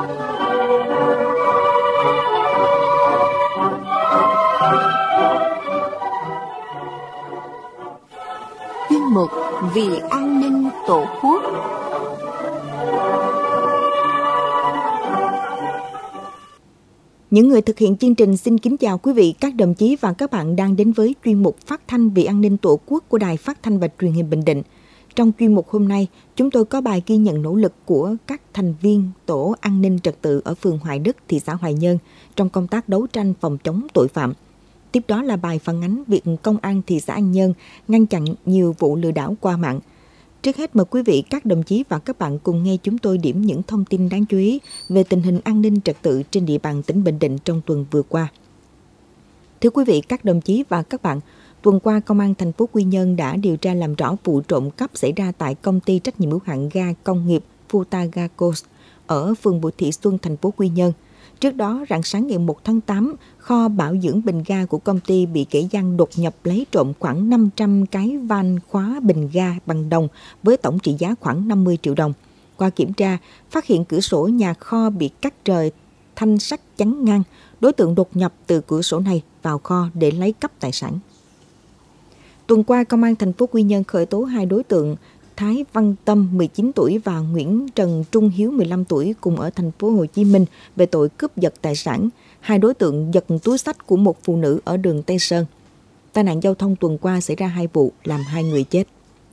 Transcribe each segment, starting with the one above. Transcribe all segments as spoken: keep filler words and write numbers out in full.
Chuyên mục Vì an ninh Tổ quốc. Những người thực hiện chương trình xin kính chào quý vị, các đồng chí và các bạn đang đến với chuyên mục Phát thanh Vì an ninh Tổ quốc của Đài Phát thanh và Truyền hình Bình Định. Trong chuyên mục hôm nay, chúng tôi có bài ghi nhận nỗ lực của các thành viên Tổ an ninh trật tự ở phường Hoài Đức, thị xã Hoài Nhơn trong công tác đấu tranh phòng chống tội phạm. Tiếp đó là bài phản ánh việc Công an thị xã An Nhơn ngăn chặn nhiều vụ lừa đảo qua mạng. Trước hết mời quý vị, các đồng chí và các bạn cùng nghe chúng tôi điểm những thông tin đáng chú ý về tình hình an ninh trật tự trên địa bàn tỉnh Bình Định trong tuần vừa qua. Thưa quý vị, các đồng chí và các bạn, tuần qua Công an thành phố Quy Nhơn đã điều tra làm rõ vụ trộm cắp xảy ra tại công ty trách nhiệm hữu hạn ga công nghiệp Futagacos ở phường Bùi Thị Xuân, thành phố Quy Nhơn. Trước đó, rạng sáng ngày một tháng tám, kho bảo dưỡng bình ga của công ty bị kẻ gian đột nhập lấy trộm khoảng năm trăm cái van khóa bình ga bằng đồng với tổng trị giá khoảng năm mươi triệu đồng. Qua kiểm tra, phát hiện cửa sổ nhà kho bị cắt rời, thanh sắt chắn ngang. Đối tượng đột nhập từ cửa sổ này vào kho để lấy cắp tài sản. Tuần qua, Công an thành phố Quy Nhơn khởi tố hai đối tượng Thái Văn Tâm, mười chín tuổi và Nguyễn Trần Trung Hiếu, mười lăm tuổi, cùng ở thành phố Hồ Chí Minh về tội cướp giật tài sản. Hai đối tượng giật túi xách của một phụ nữ ở đường Tây Sơn. Tai nạn giao thông tuần qua xảy ra hai vụ, làm hai người chết.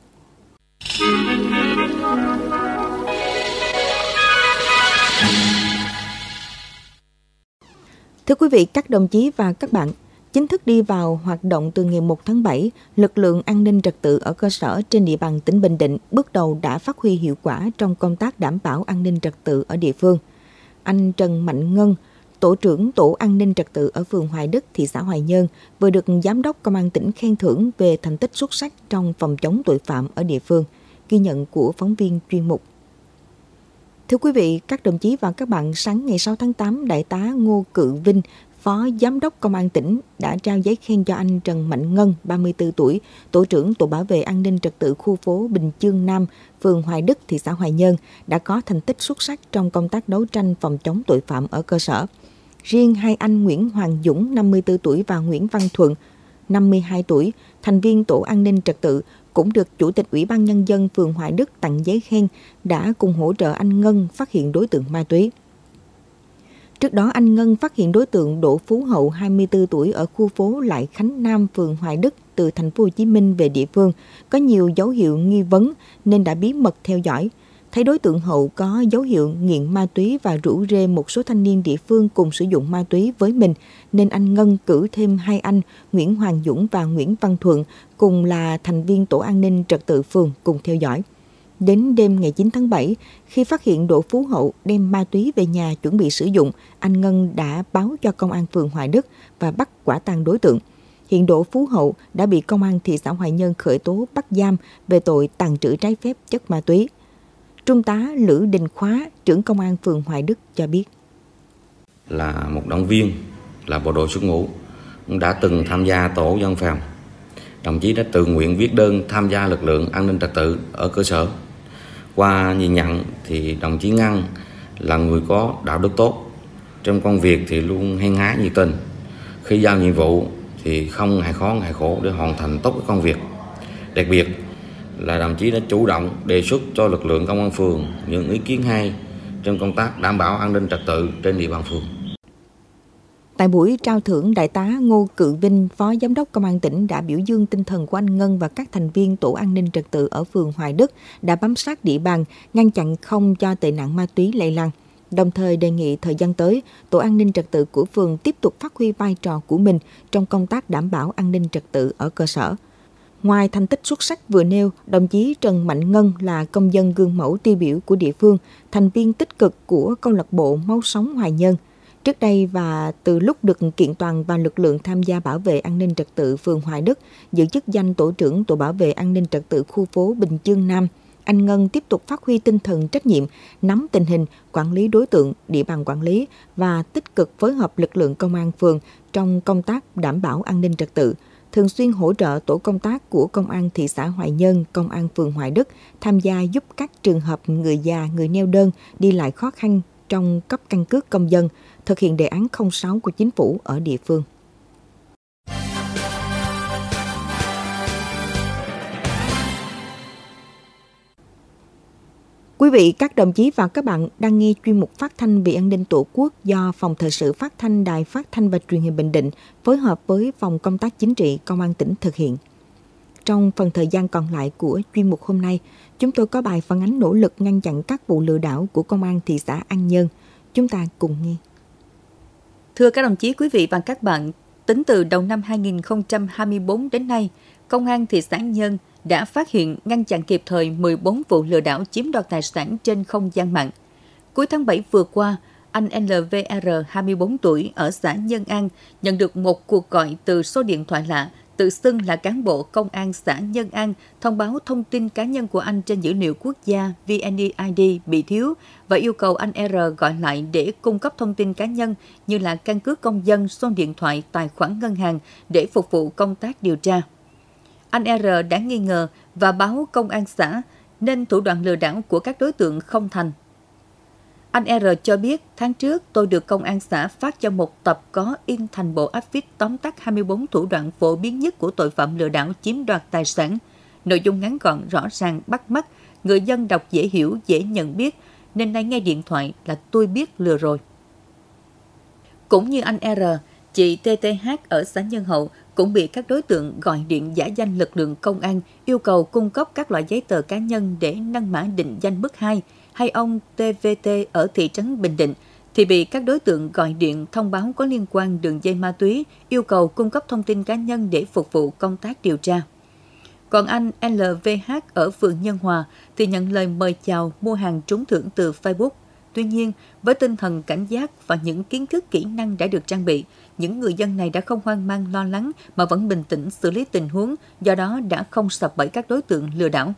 Thưa quý vị, các đồng chí và các bạn, chính thức đi vào hoạt động từ ngày một tháng bảy, lực lượng an ninh trật tự ở cơ sở trên địa bàn tỉnh Bình Định bước đầu đã phát huy hiệu quả trong công tác đảm bảo an ninh trật tự ở địa phương. Anh Trần Mạnh Ngân, tổ trưởng tổ an ninh trật tự ở phường Hoài Đức, thị xã Hoài Nhơn, vừa được giám đốc công an tỉnh khen thưởng về thành tích xuất sắc trong phòng chống tội phạm ở địa phương. Ghi nhận của phóng viên chuyên mục. Thưa quý vị, các đồng chí và các bạn, sáng ngày sáu tháng tám, Đại tá Ngô Cự Vinh, Phó Giám đốc Công an tỉnh đã trao giấy khen cho anh Trần Mạnh Ngân, ba mươi tư tuổi, tổ trưởng tổ bảo vệ an ninh trật tự khu phố Bình Chương Nam, phường Hoài Đức, thị xã Hoài Nhơn, đã có thành tích xuất sắc trong công tác đấu tranh phòng chống tội phạm ở cơ sở. Riêng hai anh Nguyễn Hoàng Dũng, năm mươi tư tuổi và Nguyễn Văn Thuận, năm mươi hai tuổi, thành viên tổ an ninh trật tự, cũng được Chủ tịch Ủy ban Nhân dân phường Hoài Đức tặng giấy khen, đã cùng hỗ trợ anh Ngân phát hiện đối tượng ma túy. Trước đó, anh Ngân phát hiện đối tượng Đỗ Phú Hậu, hai mươi tư tuổi, ở khu phố Lại Khánh Nam, phường Hoài Đức, từ thành phố Hồ Chí Minh về địa phương, có nhiều dấu hiệu nghi vấn nên đã bí mật theo dõi. Thấy đối tượng Hậu có dấu hiệu nghiện ma túy và rủ rê một số thanh niên địa phương cùng sử dụng ma túy với mình, nên anh Ngân cử thêm hai anh Nguyễn Hoàng Dũng và Nguyễn Văn Thuận, cùng là thành viên tổ an ninh trật tự phường, cùng theo dõi. Đến đêm ngày chín tháng bảy, khi phát hiện Đỗ Phú Hậu đem ma túy về nhà chuẩn bị sử dụng, anh Ngân đã báo cho công an phường Hoài Đức và bắt quả tang đối tượng. Hiện Đỗ Phú Hậu đã bị công an thị xã Hoài Nhơn khởi tố bắt giam về tội tàng trữ trái phép chất ma túy. Trung tá Lữ Đình Khóa, trưởng công an phường Hoài Đức cho biết. Là một động viên, là bộ đội xuất ngũ, đã từng tham gia tổ dân phòng. Đồng chí đã tự nguyện viết đơn tham gia lực lượng an ninh trật tự ở cơ sở. Qua nhìn nhận thì đồng chí Ngân là người có đạo đức tốt. Trong công việc thì luôn hăng hái nhiệt tình. Khi giao nhiệm vụ thì không ngại khó ngại khổ để hoàn thành tốt cái công việc. Đặc biệt là đồng chí đã chủ động đề xuất cho lực lượng công an phường những ý kiến hay trong công tác đảm bảo an ninh trật tự trên địa bàn phường. Tại buổi trao thưởng, Đại tá Ngô Cự Vinh, Phó Giám đốc Công an tỉnh đã biểu dương tinh thần của anh Ngân và các thành viên tổ an ninh trật tự ở phường Hoài Đức đã bám sát địa bàn, ngăn chặn không cho tệ nạn ma túy lây lan. Đồng thời đề nghị thời gian tới, tổ an ninh trật tự của phường tiếp tục phát huy vai trò của mình trong công tác đảm bảo an ninh trật tự ở cơ sở. Ngoài thành tích xuất sắc vừa nêu, đồng chí Trần Mạnh Ngân là công dân gương mẫu tiêu biểu của địa phương, thành viên tích cực của câu lạc bộ Máu Sống Hoài Nhơn. Trước đây và từ lúc được kiện toàn và lực lượng tham gia bảo vệ an ninh trật tự phường Hoài Đức, giữ chức danh tổ trưởng tổ bảo vệ an ninh trật tự khu phố Bình Chương Nam, anh Ngân tiếp tục phát huy tinh thần trách nhiệm, nắm tình hình, quản lý đối tượng, địa bàn quản lý và tích cực phối hợp lực lượng công an phường trong công tác đảm bảo an ninh trật tự, thường xuyên hỗ trợ tổ công tác của Công an thị xã Hoài Nhơn, Công an phường Hoài Đức tham gia giúp các trường hợp người già, người neo đơn đi lại khó khăn trong cấp căn cước công dân, thực hiện đề án không sáu của chính phủ ở địa phương. Quý vị, các đồng chí và các bạn đang nghe chuyên mục phát thanh vì an ninh Tổ quốc do Phòng Thời sự Phát thanh Đài Phát thanh và Truyền hình Bình Định phối hợp với Phòng Công tác Chính trị Công an tỉnh thực hiện. Trong phần thời gian còn lại của chuyên mục hôm nay, chúng tôi có bài phản ánh nỗ lực ngăn chặn các vụ lừa đảo của Công an thị xã An Nhơn. Chúng ta cùng nghe. Thưa các đồng chí, quý vị và các bạn, tính từ đầu năm hai nghìn không trăm hai mươi tư đến nay, Công an thị xã An Nhơn đã phát hiện, ngăn chặn kịp thời mười bốn vụ lừa đảo chiếm đoạt tài sản trên không gian mạng. Cuối tháng bảy vừa qua, anh lờ vê rờ, hai mươi tư tuổi, ở xã Nhân An, nhận được một cuộc gọi từ số điện thoại lạ, tự xưng là cán bộ công an xã Nhân An, thông báo thông tin cá nhân của anh trên dữ liệu quốc gia vê en i đê bị thiếu và yêu cầu anh R gọi lại để cung cấp thông tin cá nhân như là căn cước công dân, số điện thoại, tài khoản ngân hàng để phục vụ công tác điều tra. Anh R đã nghi ngờ và báo công an xã nên thủ đoạn lừa đảo của các đối tượng không thành. Anh R cho biết tháng trước tôi được công an xã phát cho một tập có in thành bộ áp viết tóm tắt hai mươi tư thủ đoạn phổ biến nhất của tội phạm lừa đảo chiếm đoạt tài sản. Nội dung ngắn gọn, rõ ràng, bắt mắt, người dân đọc dễ hiểu, dễ nhận biết, nên nay nghe điện thoại là tôi biết lừa rồi. Cũng như anh R, chị tê tê hát ở xã Nhân Hậu cũng bị các đối tượng gọi điện giả danh lực lượng công an yêu cầu cung cấp các loại giấy tờ cá nhân để nâng mã định danh mức hai, hay ông tê vê tê ở thị trấn Bình Định thì bị các đối tượng gọi điện thông báo có liên quan đường dây ma túy, yêu cầu cung cấp thông tin cá nhân để phục vụ công tác điều tra. Còn anh lờ vê hát ở phường Nhân Hòa thì nhận lời mời chào mua hàng trúng thưởng từ Facebook. Tuy nhiên, với tinh thần cảnh giác và những kiến thức kỹ năng đã được trang bị, những người dân này đã không hoang mang lo lắng mà vẫn bình tĩnh xử lý tình huống, do đó đã không sập bẫy các đối tượng lừa đảo.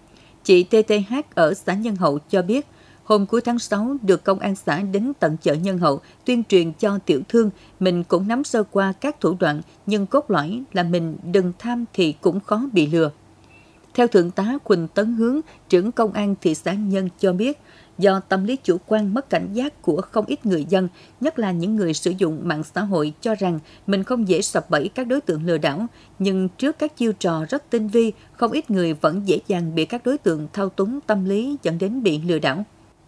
Chị tê tê hát ở xã Nhân Hậu cho biết, hôm cuối tháng sáu được công an xã đến tận chợ Nhân Hậu tuyên truyền cho tiểu thương, mình cũng nắm sơ qua các thủ đoạn, nhưng cốt lõi là mình đừng tham thì cũng khó bị lừa. Theo Thượng tá Quỳnh Tấn Hướng, trưởng công an thị xã Nhân cho biết, do tâm lý chủ quan mất cảnh giác của không ít người dân, nhất là những người sử dụng mạng xã hội cho rằng mình không dễ sập bẫy các đối tượng lừa đảo, nhưng trước các chiêu trò rất tinh vi, không ít người vẫn dễ dàng bị các đối tượng thao túng tâm lý dẫn đến bị lừa đảo.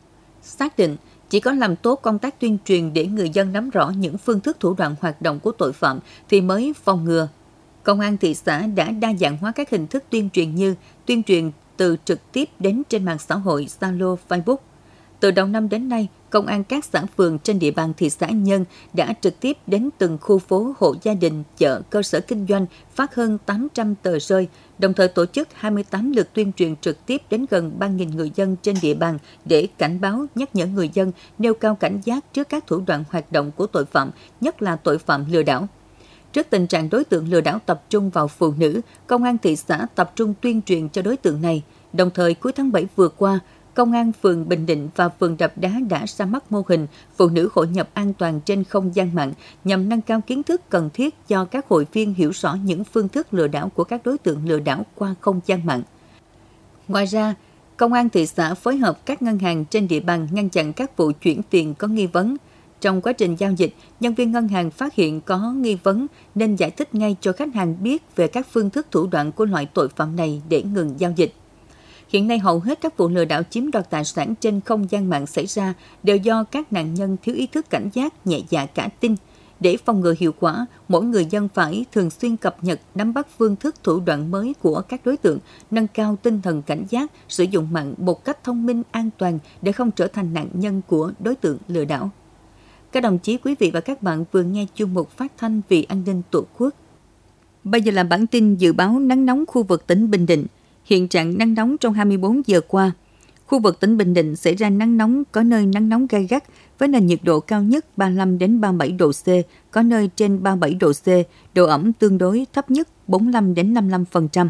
Xác định, chỉ có làm tốt công tác tuyên truyền để người dân nắm rõ những phương thức thủ đoạn hoạt động của tội phạm thì mới phòng ngừa. Công an thị xã đã đa dạng hóa các hình thức tuyên truyền như tuyên truyền từ trực tiếp đến trên mạng xã hội, Zalo, Facebook. Từ đầu năm đến nay, công an các xã phường trên địa bàn thị xã Nhân đã trực tiếp đến từng khu phố, hộ gia đình, chợ, cơ sở kinh doanh, phát hơn tám trăm tờ rơi, đồng thời tổ chức hai mươi tám lượt tuyên truyền trực tiếp đến gần ba nghìn người dân trên địa bàn để cảnh báo, nhắc nhở người dân nêu cao cảnh giác trước các thủ đoạn hoạt động của tội phạm, nhất là tội phạm lừa đảo. Trước tình trạng đối tượng lừa đảo tập trung vào phụ nữ, công an thị xã tập trung tuyên truyền cho đối tượng này. Đồng thời, cuối tháng bảy vừa qua, Công an phường Bình Định và phường Đập Đá đã ra mắt mô hình phụ nữ hội nhập an toàn trên không gian mạng nhằm nâng cao kiến thức cần thiết cho các hội viên hiểu rõ những phương thức lừa đảo của các đối tượng lừa đảo qua không gian mạng. Ngoài ra, Công an thị xã phối hợp các ngân hàng trên địa bàn ngăn chặn các vụ chuyển tiền có nghi vấn. Trong quá trình giao dịch, nhân viên ngân hàng phát hiện có nghi vấn nên giải thích ngay cho khách hàng biết về các phương thức thủ đoạn của loại tội phạm này để ngừng giao dịch. Hiện nay hầu hết các vụ lừa đảo chiếm đoạt tài sản trên không gian mạng xảy ra đều do các nạn nhân thiếu ý thức cảnh giác, nhẹ dạ cả tin. Để phòng ngừa hiệu quả, mỗi người dân phải thường xuyên cập nhật, nắm bắt phương thức thủ đoạn mới của các đối tượng, nâng cao tinh thần cảnh giác, sử dụng mạng một cách thông minh, an toàn để không trở thành nạn nhân của đối tượng lừa đảo. Các đồng chí, quý vị và các bạn vừa nghe chuyên mục phát thanh vì an ninh Tổ quốc. Bây giờ là bản tin dự báo nắng nóng khu vực tỉnh Bình Định. Hiện trạng nắng nóng trong hai mươi bốn giờ qua. Khu vực tỉnh Bình Định xảy ra nắng nóng, có nơi nắng nóng gay gắt với nền nhiệt độ cao nhất ba mươi lăm đến ba mươi bảy độ C, có nơi trên ba mươi bảy độ C, độ ẩm tương đối thấp nhất bốn mươi lăm đến năm mươi lăm phần trăm.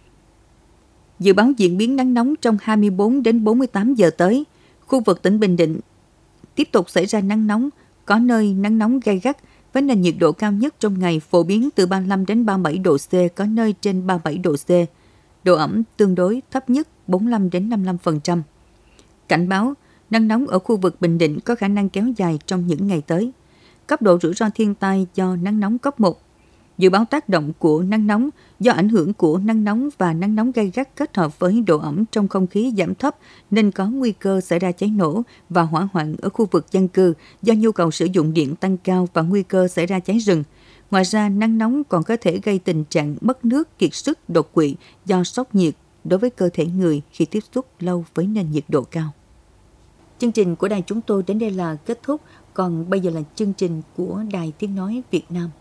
Dự báo diễn biến nắng nóng trong hai mươi bốn đến bốn mươi tám giờ tới. Khu vực tỉnh Bình Định tiếp tục xảy ra nắng nóng, có nơi nắng nóng gay gắt với nền nhiệt độ cao nhất trong ngày phổ biến từ ba mươi lăm đến ba mươi bảy độ C, có nơi trên ba mươi bảy độ C. Độ ẩm tương đối thấp nhất bốn mươi lăm đến năm mươi lăm phần trăm. Cảnh báo, Nắng nóng ở khu vực Bình Định có khả năng kéo dài trong những ngày tới. Cấp độ rủi ro thiên tai do nắng nóng cấp một. Dự báo tác động của nắng nóng do ảnh hưởng của nắng nóng và nắng nóng gay gắt kết hợp với độ ẩm trong không khí giảm thấp nên có nguy cơ xảy ra cháy nổ và hỏa hoạn ở khu vực dân cư do nhu cầu sử dụng điện tăng cao và nguy cơ xảy ra cháy rừng. Ngoài ra, nắng nóng còn có thể gây tình trạng mất nước, kiệt sức, đột quỵ do sốc nhiệt đối với cơ thể người khi tiếp xúc lâu với nền nhiệt độ cao. Chương trình của đài chúng tôi đến đây là kết thúc, còn bây giờ là chương trình của Đài Tiếng Nói Việt Nam.